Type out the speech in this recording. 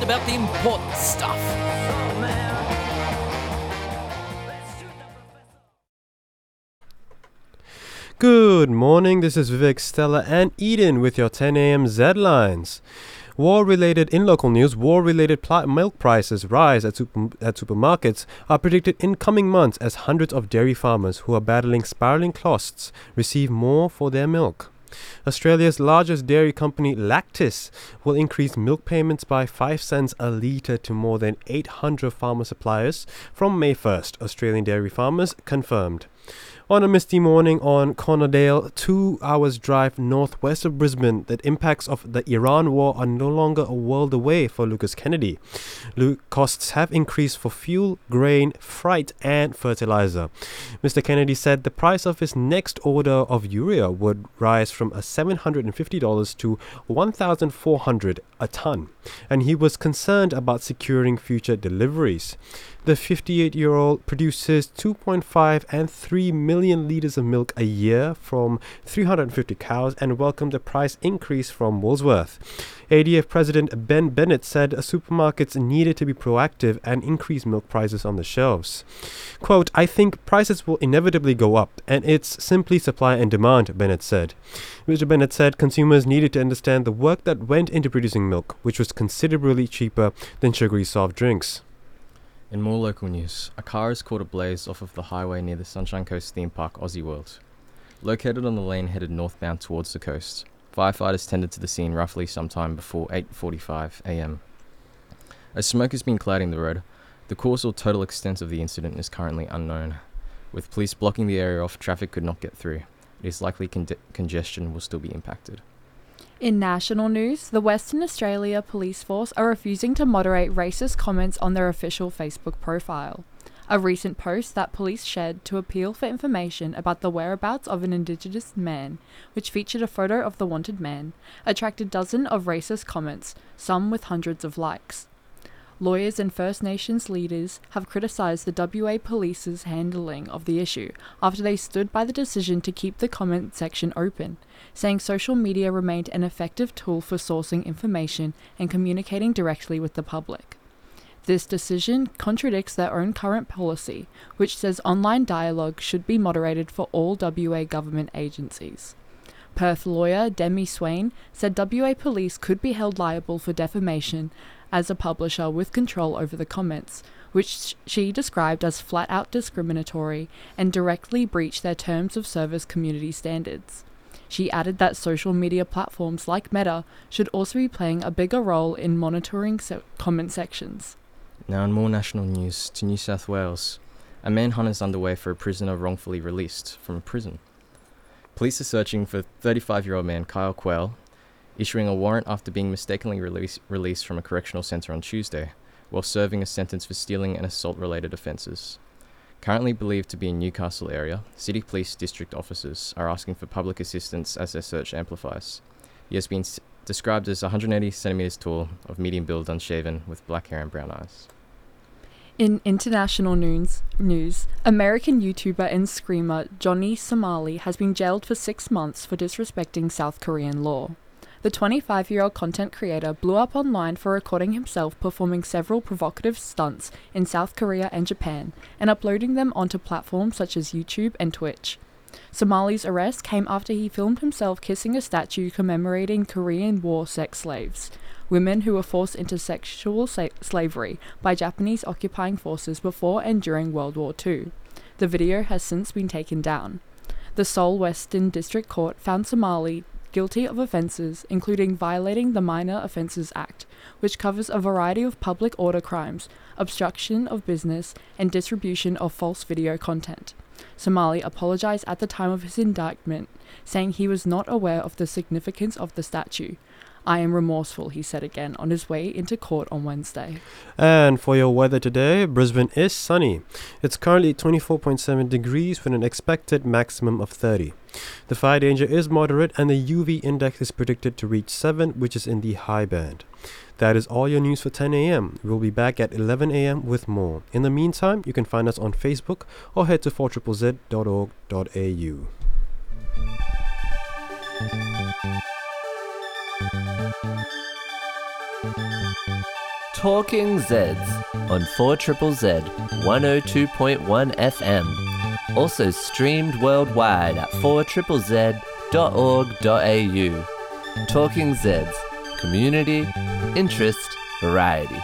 about the important stuff. Good morning, this is Vivek, Stella and Eden with your 10 a.m. Z-Lines. In local news, war-related milk prices rise at supermarkets are predicted in coming months as hundreds of dairy farmers who are battling spiralling costs receive more for their milk. Australia's largest dairy company, Lactis, will increase milk payments by 5 cents a litre to more than 800 farmer suppliers from May 1st, Australian dairy farmers confirmed. On a misty morning on Cornerdale, 2 hours drive northwest of Brisbane, the impacts of the Iran war are no longer a world away for Lucas Kennedy. Costs have increased for fuel, grain, freight and fertilizer. Mr. Kennedy said the price of his next order of urea would rise from $750 to $1,400 a tonne, and he was concerned about securing future deliveries. The 58-year-old produces 2.5 and 3 million litres of milk a year from 350 cows and welcomed the price increase from Woolworths. ADF President Ben Bennett said supermarkets needed to be proactive and increase milk prices on the shelves. Quote, "I think prices will inevitably go up, and it's simply supply and demand," Bennett said. Mr. Bennett said consumers needed to understand the work that went into producing milk, which was considerably cheaper than sugary soft drinks. In more local news, a car is caught ablaze off of the highway near the Sunshine Coast theme park Aussie World. Located on the lane headed northbound towards the coast, firefighters tended to the scene roughly sometime before 8:45 am. As smoke has been clouding the road, the cause or total extent of the incident is currently unknown. With police blocking the area off, traffic could not get through. It is likely congestion will still be impacted. In national news, the Western Australia Police Force are refusing to moderate racist comments on their official Facebook profile. A recent post that police shared to appeal for information about the whereabouts of an Indigenous man, which featured a photo of the wanted man, attracted dozens of racist comments, some with hundreds of likes. Lawyers and First Nations leaders have criticised the WA Police's handling of the issue after they stood by the decision to keep the comment section open, saying social media remained an effective tool for sourcing information and communicating directly with the public. This decision contradicts their own current policy, which says online dialogue should be moderated for all WA government agencies. Perth lawyer Demi Swain said WA Police could be held liable for defamation as a publisher with control over the comments, which she described as flat-out discriminatory and directly breach their terms of service community standards. She added that social media platforms like Meta should also be playing a bigger role in monitoring comment sections. Now in more national news, to New South Wales, a manhunt is underway for a prisoner wrongfully released from prison. Police are searching for 35-year-old man Kyle Quayle, issuing a warrant after being mistakenly released from a correctional centre on Tuesday, while serving a sentence for stealing and assault-related offences. Currently believed to be in Newcastle area, City Police District officers are asking for public assistance as their search amplifies. He has been described as 180 centimetres tall, of medium build, unshaven, with black hair and brown eyes. In international news, American YouTuber and screamer Johnny Somali has been jailed for 6 months for disrespecting South Korean law. The 25-year-old content creator blew up online for recording himself performing several provocative stunts in South Korea and Japan and uploading them onto platforms such as YouTube and Twitch. Somali's arrest came after he filmed himself kissing a statue commemorating Korean War sex slaves, women who were forced into sexual slavery by Japanese occupying forces before and during World War II. The video has since been taken down. The Seoul Western District Court found Somali guilty of offences including violating the Minor Offences Act, which covers a variety of public order crimes, obstruction of business, and distribution of false video content. Somali apologised at the time of his indictment, saying he was not aware of the significance of the statue. "I am remorseful," he said again on his way into court on Wednesday. And for your weather today, Brisbane is sunny. It's currently 24.7 degrees with an expected maximum of 30. The fire danger is moderate and the UV index is predicted to reach 7, which is in the high band. That is all your news for 10 a.m. We'll be back at 11 a.m. with more. In the meantime, you can find us on Facebook or head to 4ZZZ.org.au. Talking Zeds on 4ZZZ 102.1 FM. Also streamed worldwide at 4ZZZ.org.au. Talking Zeds. Community, interest, variety.